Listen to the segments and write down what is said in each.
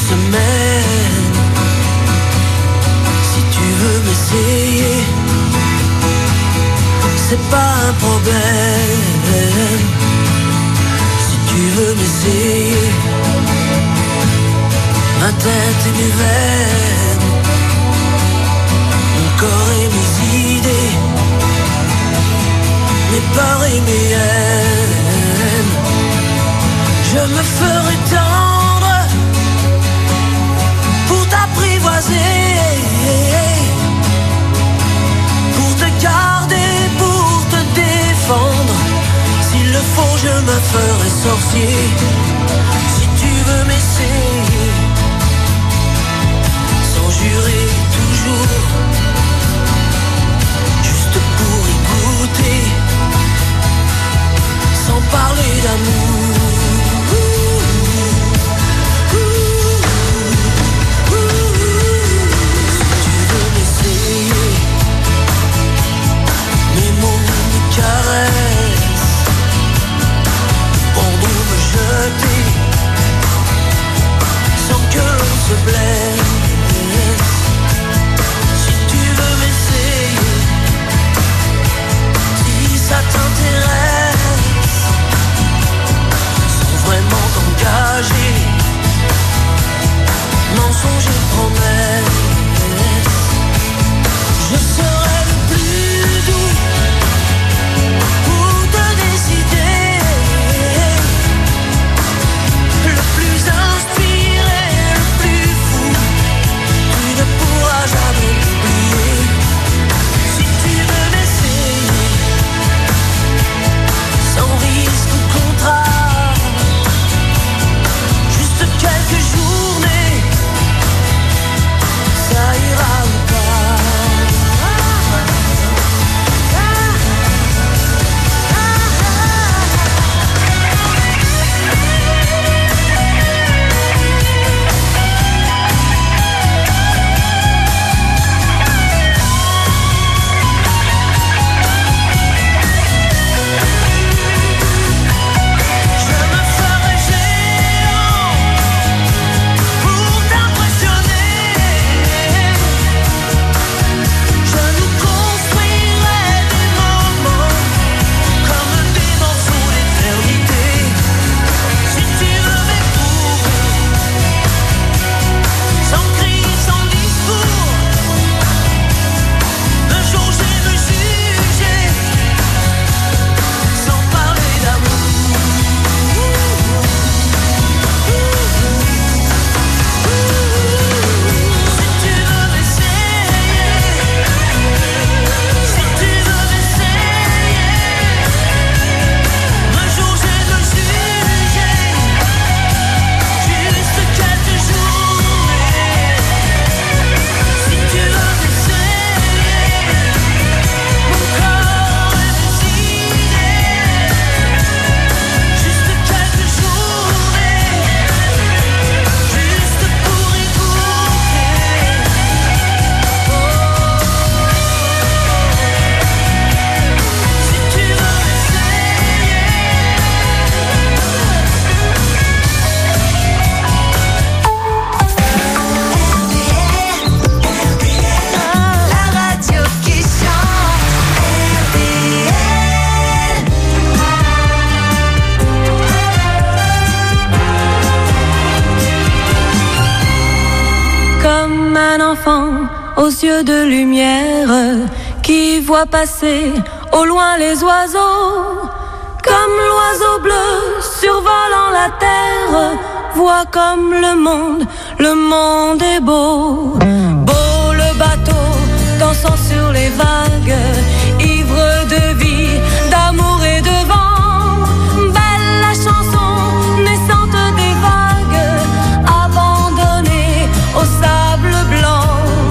semaines. Si tu veux m'essayer, c'est pas un problème. Si tu veux m'essayer, ma tête et mes veines, mon corps et mes idées, mes peurs et mes haines. Je me ferai tendre pour t'apprivoiser, pour te garder, pour te défendre. S'il le faut, je me ferai sorcier. Si tu veux m'essayer, sans jurer toujours, juste pour y goûter, sans parler d'amour. Sans que l'on se blesse. Si tu veux m'essayer, si ça t'intéresse, sans vraiment t'engager, mensonge et promesse, je serai le plus doux pour te décider. Jamais m'oublier. Si tu veux m'essayer, sans risque ou contrat, juste quelques journées, ça ira ou pas. Aux yeux de lumière qui voit passer au loin les oiseaux, comme l'oiseau bleu survolant la terre, voit comme le monde est beau. Beau le bateau dansant sur les vagues, ivre de vie, d'amour et de vent. Belle la chanson naissante des vagues, abandonnée au sable blanc.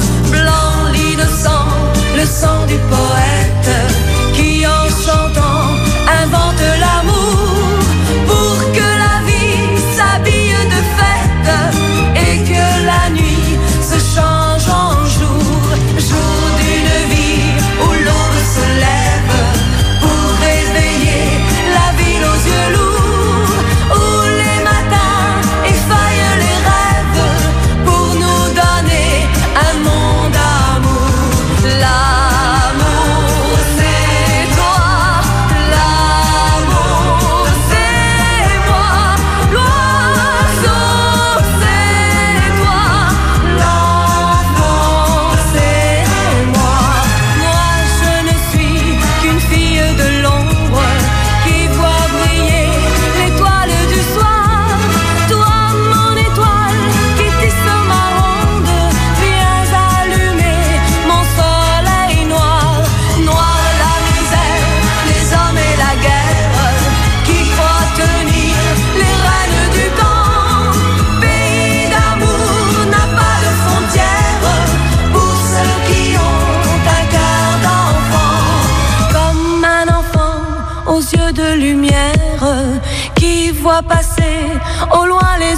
Le sang du poète qui en chantant invente l'amour pour que la vie s'habille de fête et que la nuit se change en jour, jour d'une vie où l'on veut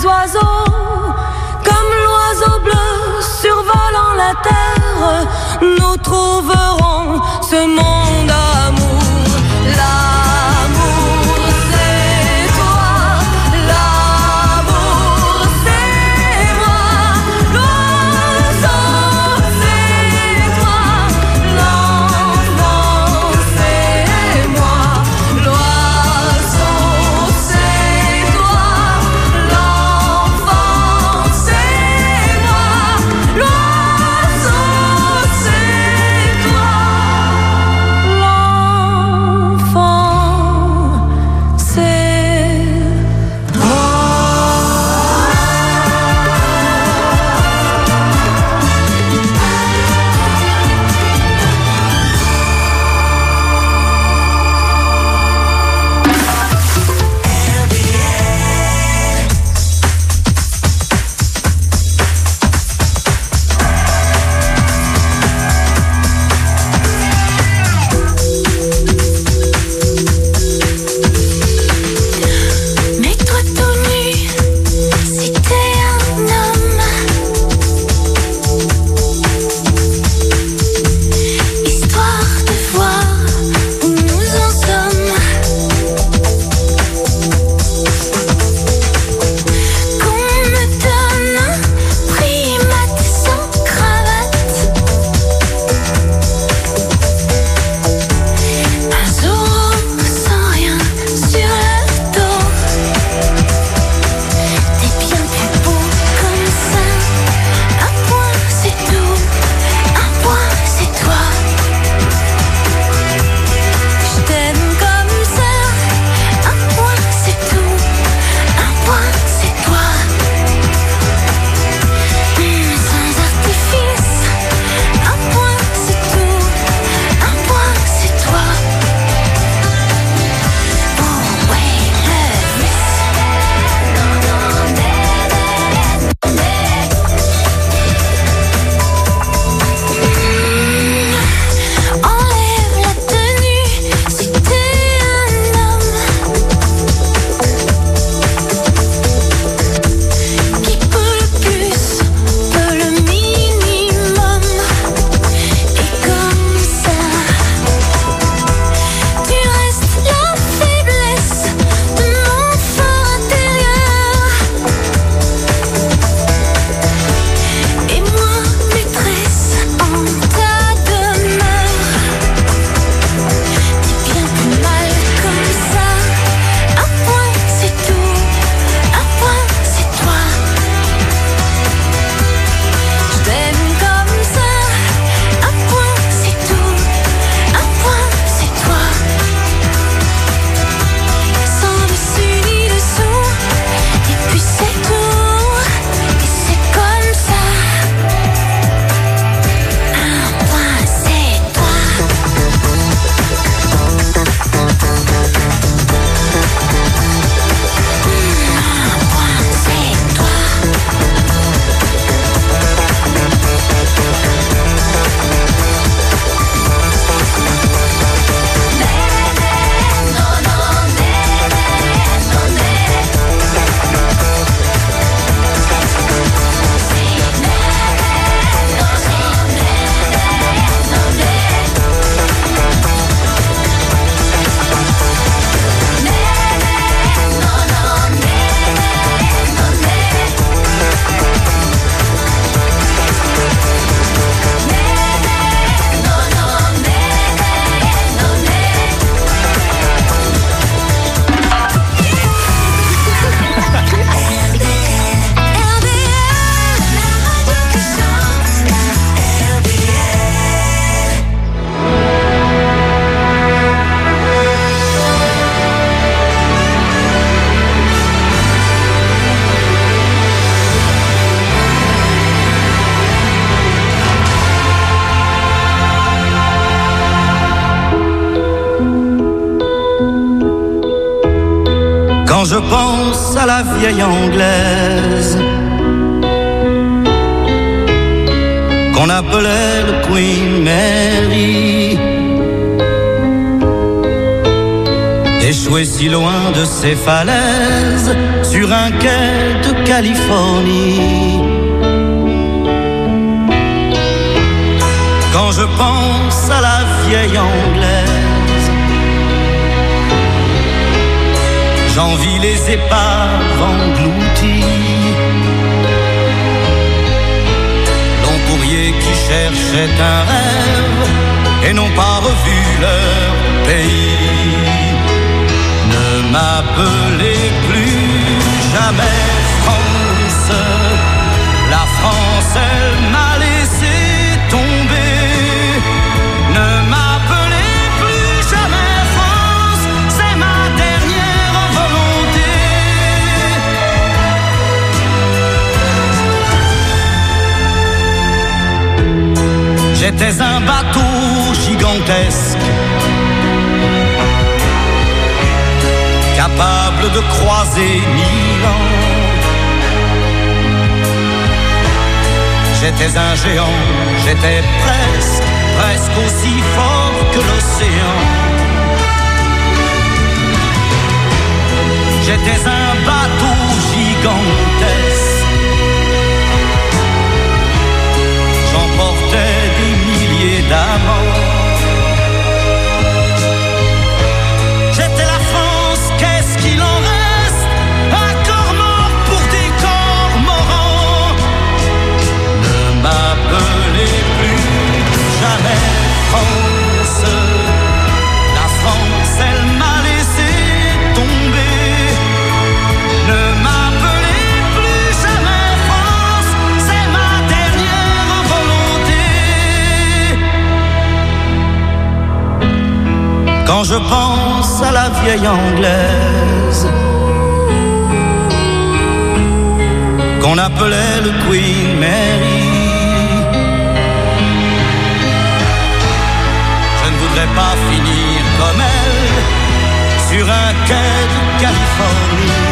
les oiseaux, comme l'oiseau bleu survolant la terre, nous trouverons ce monde d'amour. L'amour c'est toi, l'amour c'est moi, l'oiseau c'est toi, l'enfant c'est moi, l'oiseau c'est toi, l'enfant c'est moi, l'oiseau c'est toi, l'enfant c'est moi. Mets-toi tout nu si t'es un homme, histoire de voir où nous en sommes. Qu'on me donne un primate sans cravate, un Zorro sans rien sur le dos. T'es bien plus beau comme ça. Un point c'est tout, un point c'est toi. Je t'aime comme ça. Un point c'est tout, un point c'est toi. Sans artifice, un point c'est tout, un point c'est toi. Oh ouais, le enlève la tenue si t'es un homme qui peut le plus, peut le minimum. Et comme ça, tu restes la faiblesse de mon fort intérieur. Et moi, maîtresse en ta demeure. T'es bien plus mal comme ça. Un point c'est tout, un point c'est toi. Je t'aime comme ça. Un point c'est tout, un point c'est toi. Sans dessus ni dessous, et puis c'est tout, et c'est comme ça. Un point c'est toi. Un point c'est toi. Quand je pense à la vieille anglaise qu'on appelait le Queen Mary, échouée si loin de ses falaises, sur sur un quai de Californie. Quand je pense à la vieille Anglaise, j'envie les épaves englouties, longs courriers qui cherchaient un rêve et n'ont pas revu leur pays. Ne m'appelez plus jamais France, la France elle m'a laissé tomber. Ne m'appelez plus jamais France, c'est ma dernière volonté. J'étais un bateau gigantesque, capable de croiser 1000 ans. J'étais un géant, j'étais presque aussi fort que l'océan. J'étais un bateau gigantesque, j'emportais des milliers d'amants. J'étais la France, qu'est-ce qu'il en reste? Un corps mort pour des corps morants. Ne m'appelez plus jamais France, la France elle m'a laissé tomber. Ne m'appelez plus jamais France, c'est ma dernière volonté. Quand je pense à la vieille Anglaise qu'on appelait le Queen Mary, je ne voudrais pas finir comme elle sur un quai de Californie.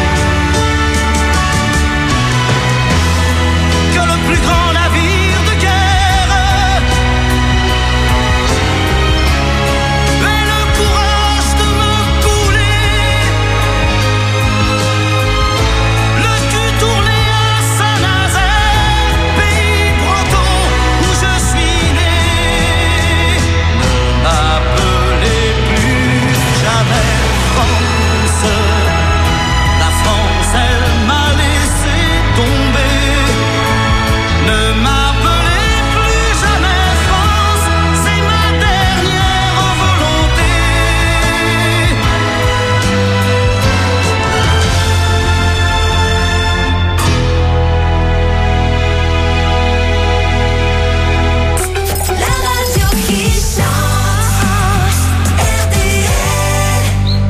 Que le plus grand navire de guerre ait le courage de me couler, le cul tourné à Saint-Nazaire, pays breton où je suis né. Ne m'appelez plus jamais France, la France elle m'a laissé tomber. Ne m'appelez plus jamais France, c'est ma dernière volonté. La radio qui chante, RDL.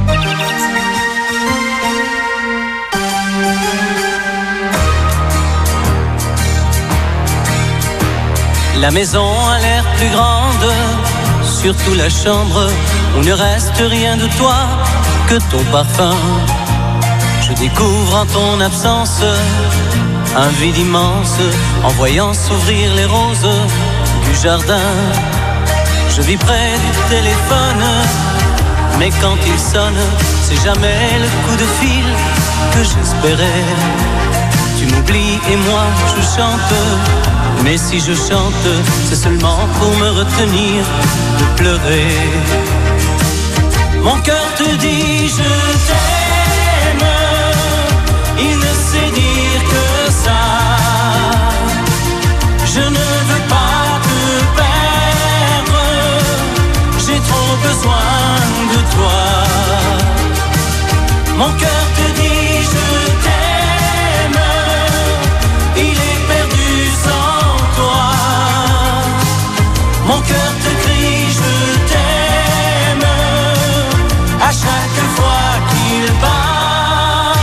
La maison a l'air plus grande, surtout la chambre où ne reste rien de toi que ton parfum. Je découvre en ton absence un vide immense en voyant s'ouvrir les roses du jardin. Je vis près du téléphone, mais quand il sonne, c'est jamais le coup de fil que j'espérais. Tu m'oublies et moi je chante, mais si je chante, c'est seulement pour me retenir de pleurer. Mon cœur te dit je t'aime, il ne sait dire que ça. Je ne veux pas te perdre, j'ai trop besoin de toi. Mon cœur te dit je t'aime, il est perdu sans toi. Mon cœur te crie je t'aime à chaque fois qu'il bat.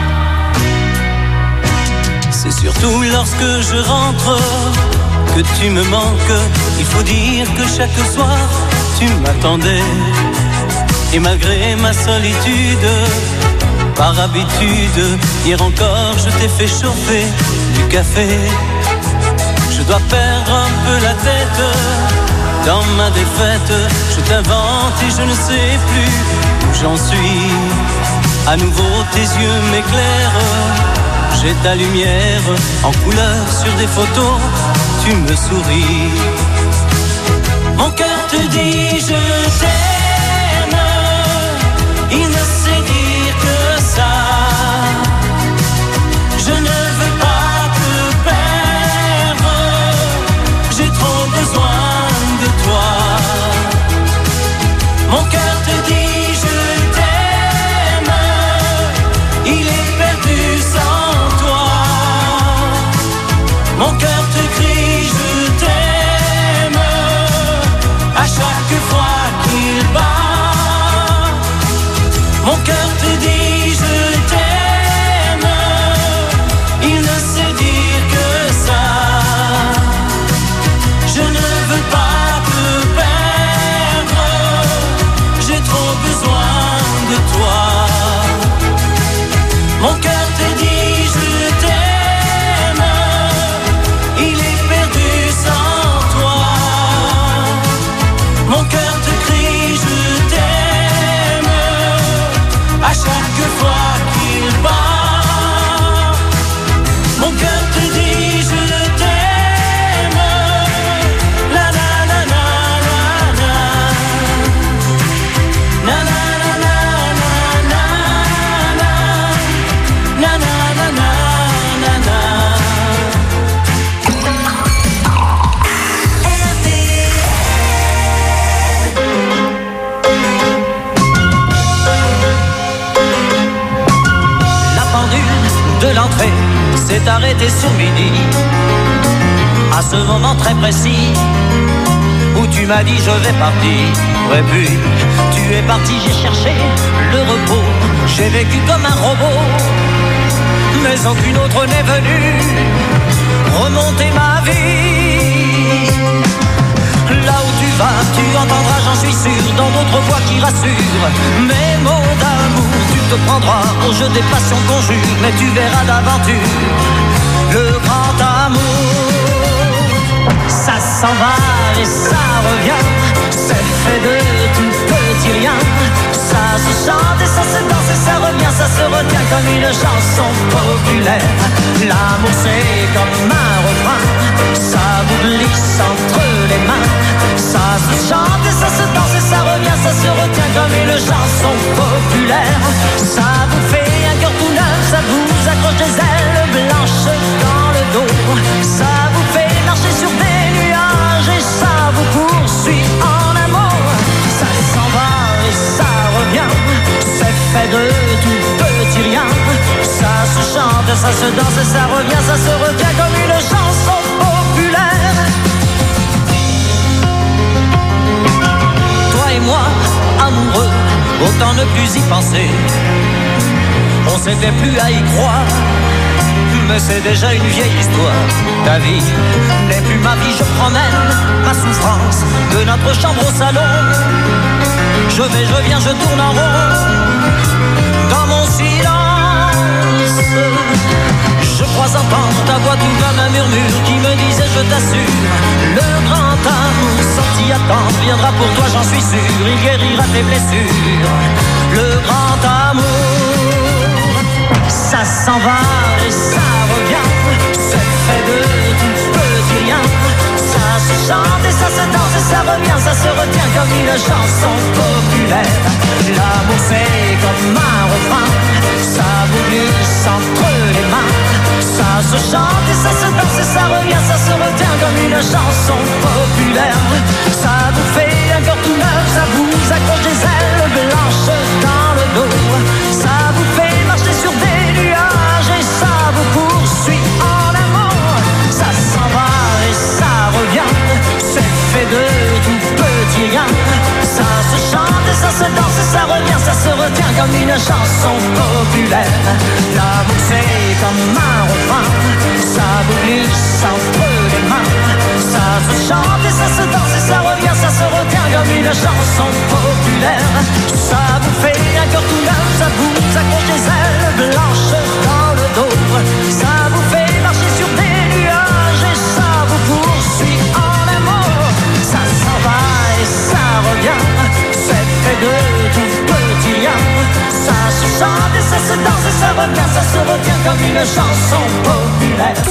C'est surtout lorsque je rentre que tu me manques. Il faut dire que chaque soir tu m'attendais. Et malgré ma solitude, par habitude, hier encore je t'ai fait chauffer du café. Je dois perdre un peu la tête dans ma défaite. Je t'invente et je ne sais plus où j'en suis. À nouveau tes yeux m'éclairent, j'ai ta lumière en couleur sur des photos, tu me souris. Mon cœur te dit je t'aime, il ne sait dire que ça. Je ne veux pas te perdre, j'ai trop besoin de toi. Mon cœur te dit je t'aime, il est perdu sans toi. Mon cœur te crie je t'aime, à chaque fois qu'il bat. Mon cœur te dit je t'aime, il ne sait dire que ça. Je ne veux pas te perdre, j'ai trop besoin de toi. Mon cœur te dit je t'aime, il est perdu sans toi. Mon cœur te crie je t'aime, à chaque fois qu'il bat. Mon cœur te dit je t'aime, la la la la la la, na na na na na na, na na na na na. La pendule de l'entrée s'est arrêtée sur midi, à ce moment très précis où tu m'as dit je vais partir. Et puis tu es parti, j'ai cherché le repos, j'ai vécu comme un robot, mais aucune autre n'est venue remonter ma vie. Là où tu vas, tu entendras, j'en suis sûr, dans d'autres voix qui rassurent mes mots d'amour. Tu te prendras au jeu des passions qu'on jure, mais tu verras d'aventure le grand amour. Ça s'en va et ça revient, c'est fait de tout petit rien. Ça se chante et ça se danse et ça revient, ça se retient comme une chanson populaire. L'amour c'est comme un refrain, ça vous glisse entre les mains. Ça se chante et ça se danse et ça revient, ça se retient comme une chanson populaire. Ça vous fait un cœur tout neuf, ça vous accroche des ailes blanches dans le dos. Ça vous fait marcher sur des nuages et ça vous poursuit en amour. Ça s'en va et ça revient, c'est fait de tout petit rien. Ça se chante, ça se danse et ça revient, ça se retient comme une chanson populaire. Toi et moi, amoureux, autant ne plus y penser. On s'était plus à y croire, mais c'est déjà une vieille histoire. Ta vie n'est plus ma vie, je promène ma souffrance de notre chambre au salon. Je vais, je viens, je tourne en rond dans mon silence. Je crois entendre ta voix tout comme un murmure qui me disait je t'assure, le grand amour sorti à temps viendra pour toi, j'en suis sûr. Il guérira tes blessures, le grand amour. Ça s'en va et ça revient, c'est fait de tout petit rien. Ça se chante et ça se danse et ça revient, ça se retient comme une chanson populaire. L'amour c'est comme un refrain, ça vous glisse entre les mains. Ça se chante et ça se danse et ça revient, ça se retient comme une chanson populaire. Ça vous fait un cœur tout neuf, ça vous accroche des ailes blanches dans le dos. Ça vous fait marcher sur des nuages et ça vous poursuit en amour. Ça s'en va et ça revient, c'est fait de tout petit rien. Ça se chante et ça se danse et ça revient, ça se retient comme une chanson populaire. L'amour c'est comme un refrain, ça vous glisse entre les mains. Ça se chante et ça se danse et ça revient, ça se retient comme une chanson populaire. Ça vous fait un cœur tout neuf, ça vous accroche des ailes blanches dans le dos. Ça vous fait marcher sur des nuages et ça vous poursuit en amour. Ça s'en va et ça revient, c'est fait de tout petit rien. Ça se chante et rêve.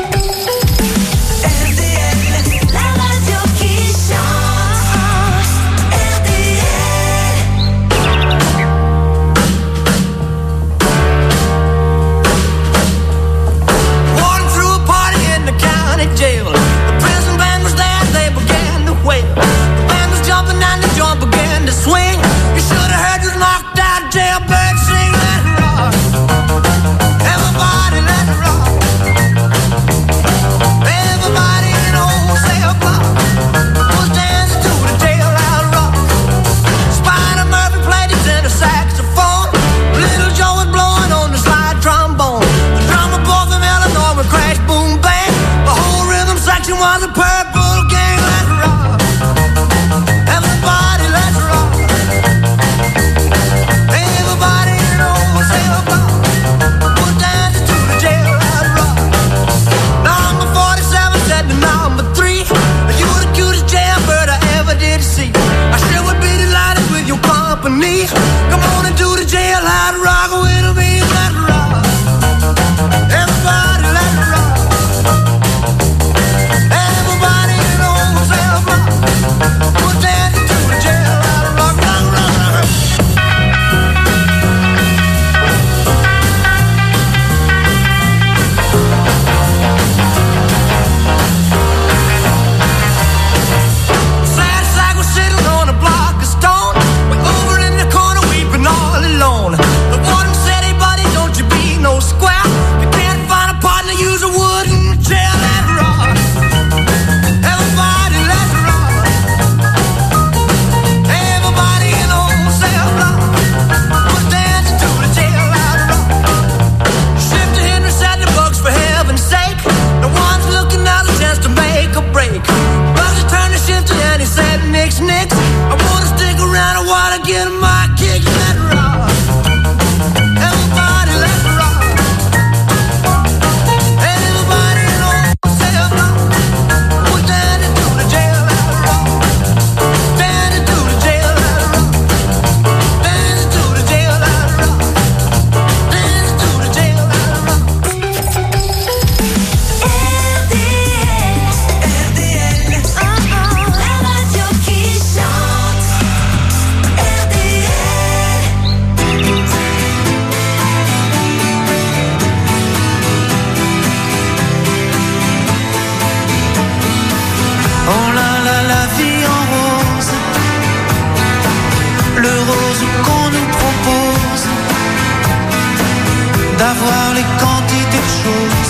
D'avoir les quantités de choses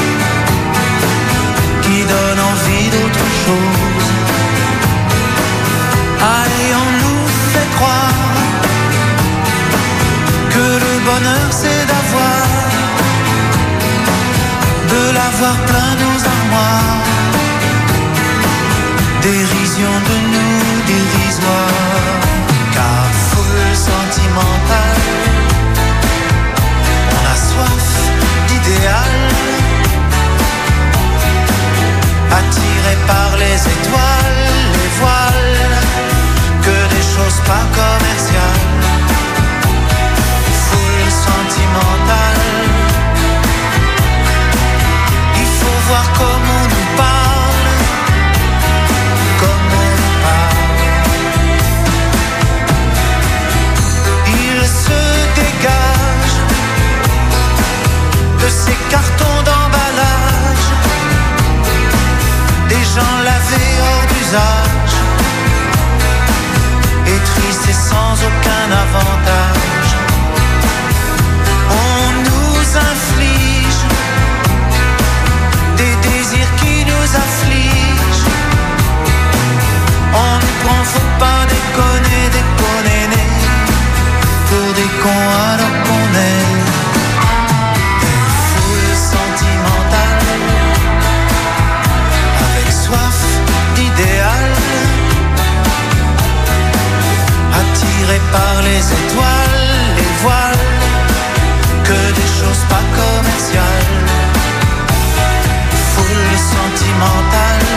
qui donnent envie d'autre chose. Allez, on nous fait croire que le bonheur c'est de l'avoir plein nos armoires. Dérision de nous dérisoire, car foule sentimentale. Soif d'idéal, attiré par les étoiles, les voiles, que des choses pas commerciales. Foule sentimentale, il faut voir comment on nous parle, comment on nous parle. Il se dégage de ces cartons d'emballage, des gens lavés hors d'usage, et tristes et sans aucun avantage. On nous inflige des désirs qui nous affligent. On nous prend, faut pas déconner, déconner, pour des cons alors qu'on est. Soif d'idéal, attiré par les étoiles, les voiles, que des choses pas commerciales. Foule sentimentale,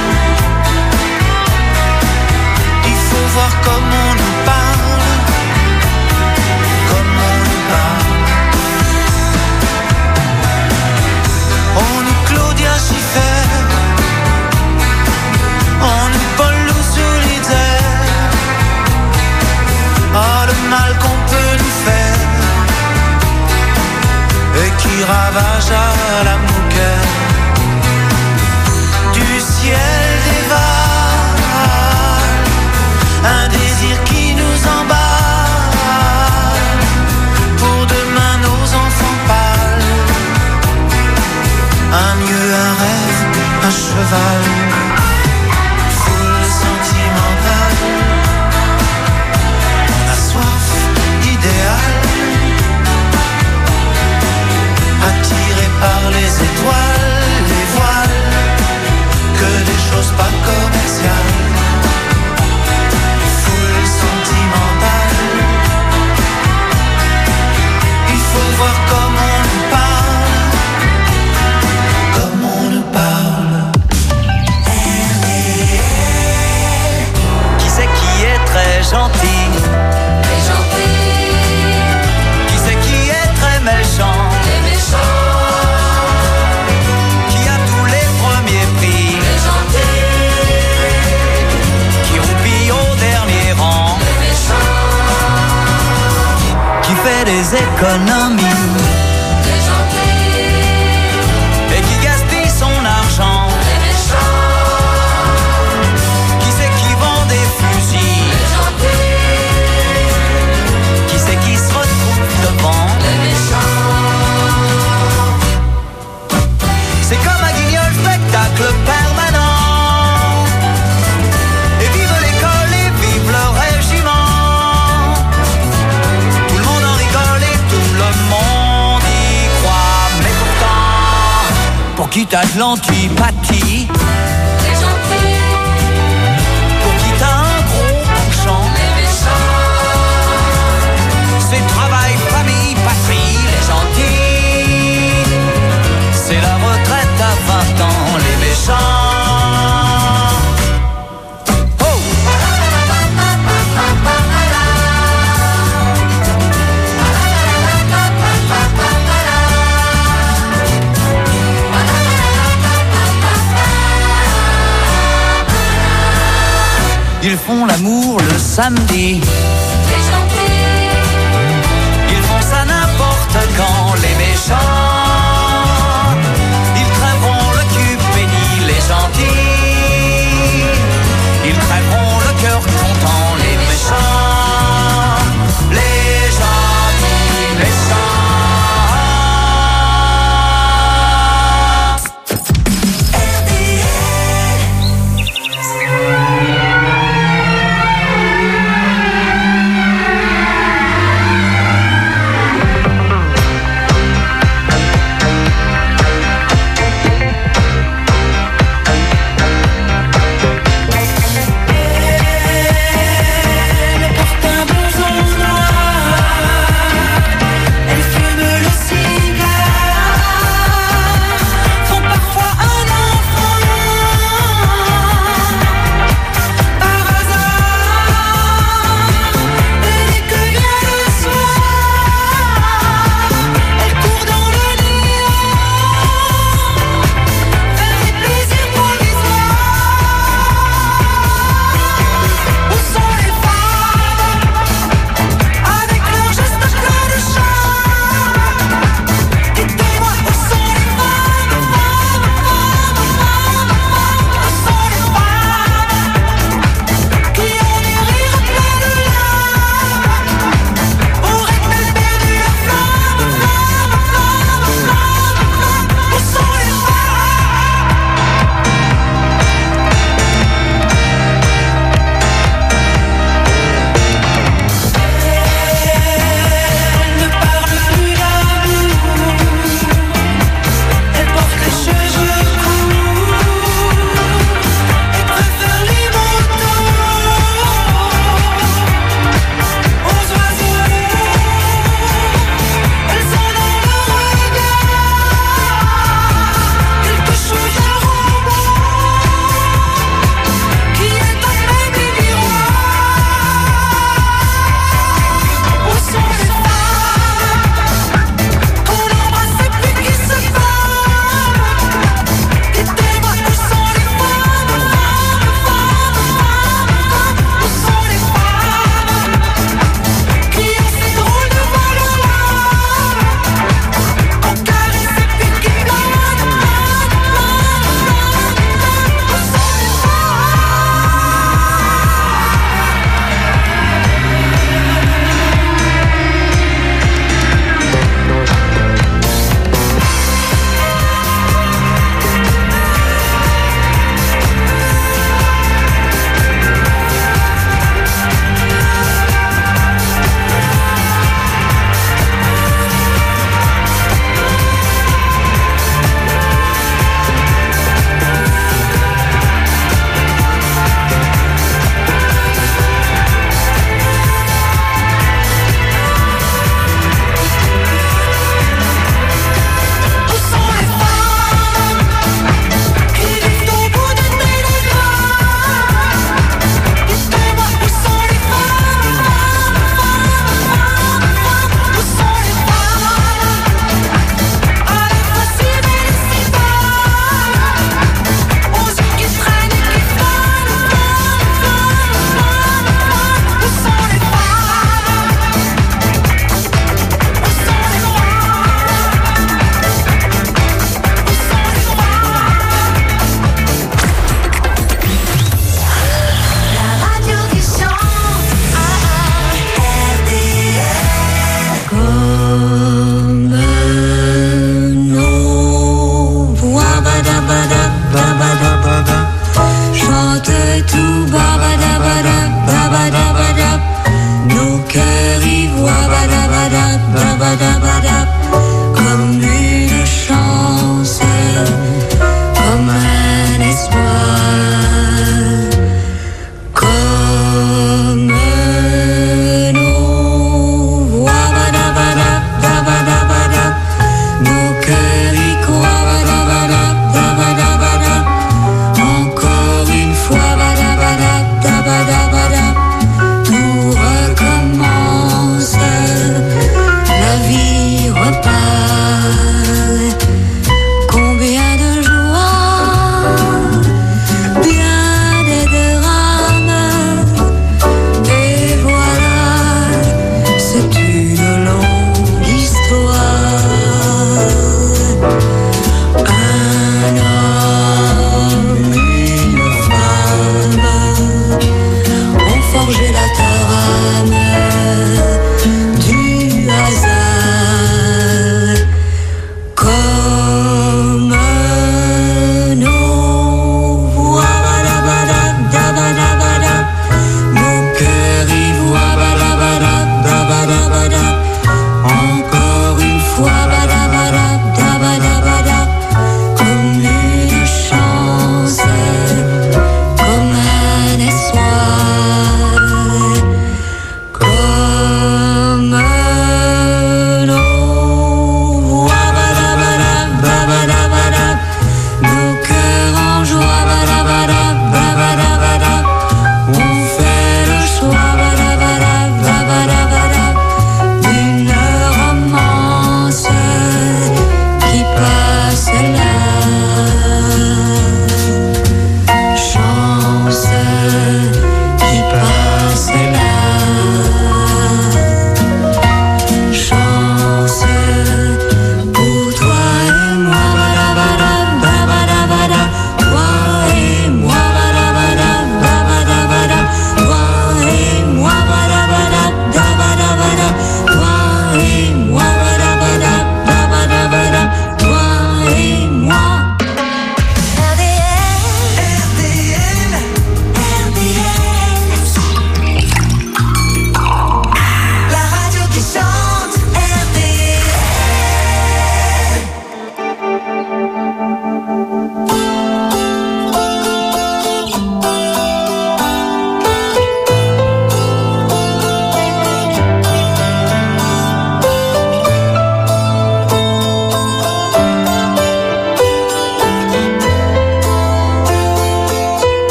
il faut voir comment on nous parle, comment on nous des économies et qui gaspille son argent. Qui c'est qui vend des fusils? Qui c'est qui se retrouve devant? C'est comme un guignol spectacle permanent. Et vive l'école et vive le régiment. Tout le monde en rigole et tout le monde y croit. Mais pourtant, pour qui t'as de l'antipathie? Les gentils. Pour qui t'as un gros penchant? Les méchants. C'est travail, famille, patrie, les gentils. C'est la retraite à 20 ans, les méchants. Oh! Ils font l'amour le samedi. Les gentils. Ils font ça n'importe quand, les méchants. Ils crèveront le cul béni, les gentils. Ils crèveront le cœur content, les méchants. Les gentils méchants.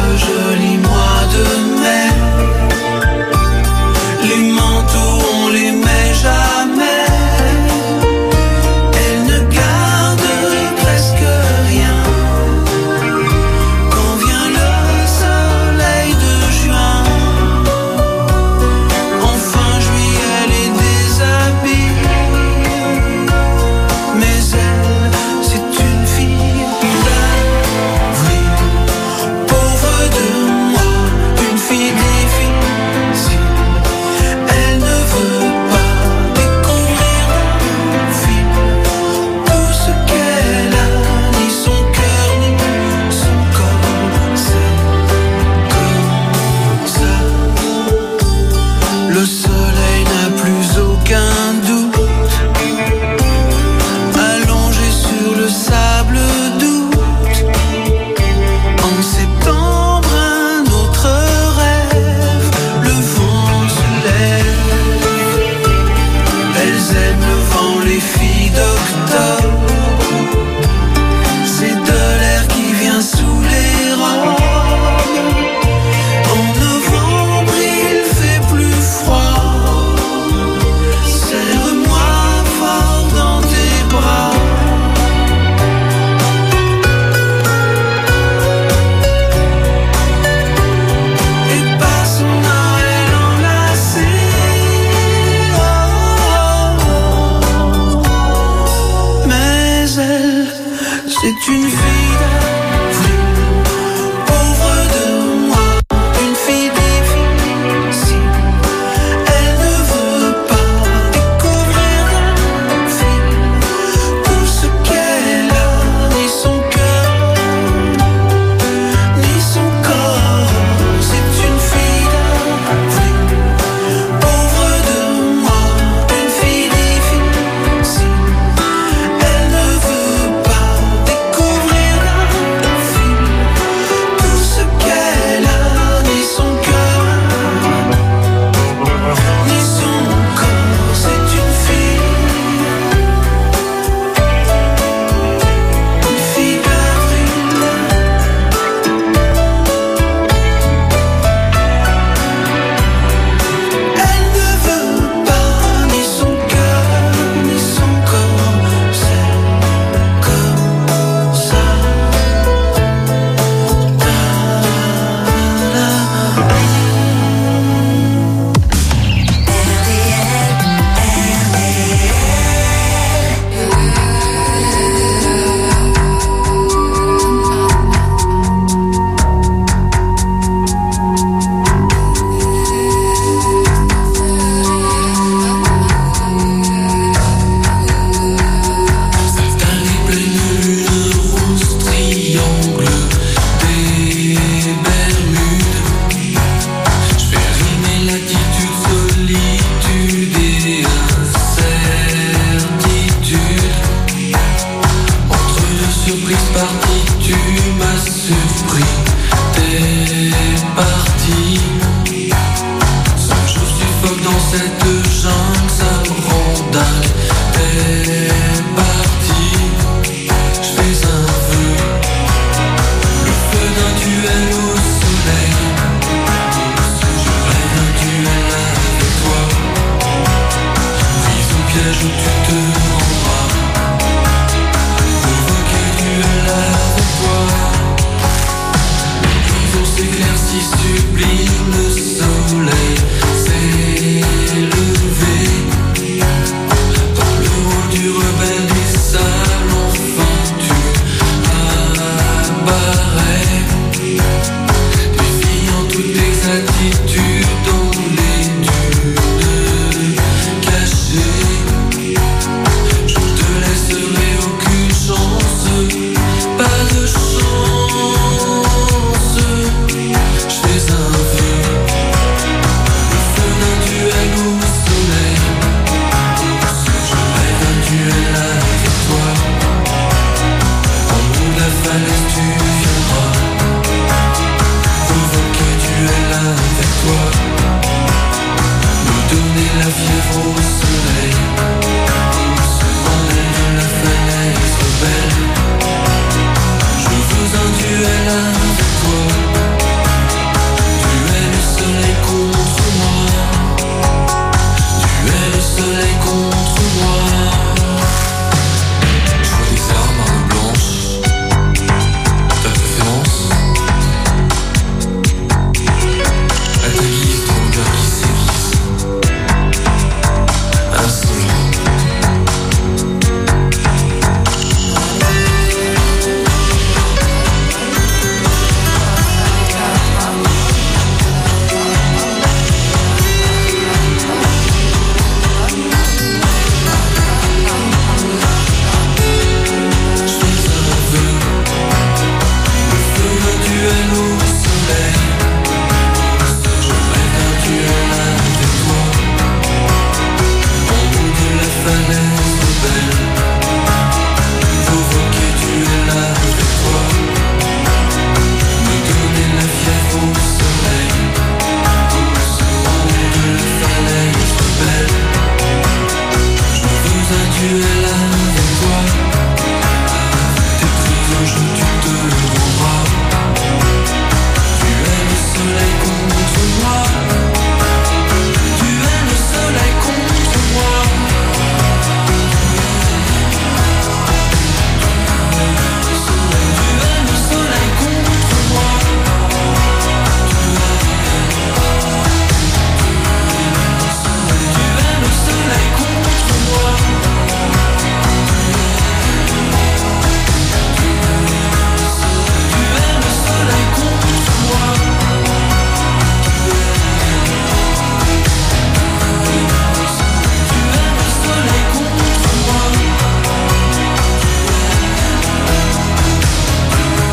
joli mois de mai. Les manteaux on les met jamais. Elle ne garde presque rien. Quand vient le soleil de juin, en fin juillet elle les déshabille. Mais elle, c'est une fille d'avril. Pauvre de moi, une fille difficile. Elle ne veut pas découvrir d'un fil tout ce qu'elle a, ni son cœur, ni son corps. C'est comme ça. Le soleil n'a plus aucun doute, allongé sur le sable d'août. En septembre, un autre rêve, le vent se lève. Elles aiment le vent, les filles d'octobre. C'est de l'air qui vient sous les robes. En novembre, il fait plus froid. Serre-moi fort dans tes bras. Et passons Noël enlacés. Mais elle, c'est une fille d'avril. Pauvre de moi, une fille difficile. Elle ne veut pas découvrir d'un fil tout ce qu'elle a, ni son cœur, ni son corps. C'est une fille d'avril. Pauvre de moi, une fille difficile. Elle ne veut pas découvrir d'un fil tout ce qu'elle a, ni son cœur, ni son corps. C'est une fille d'avril. Elle ne veut pas ni son cœur, ni son corps. C'est comme ça. Dans les pleines lunes roses, triangle des Bermudes. Je fais rimer l'attitude, solitude et incertitude. Entre deux surprises parties, tu m'as surpris. T'es parti. Sans que je suffoque dans cette jungle, ça me rend dingue. T'es parti. Je fais un vœu, le feu d'un duel au soleil. Je rêve d'un duel avec toi. Prise au piège où tu te rendras. Provoquer duel avec toi. L'horizon s'éclaircit sublime.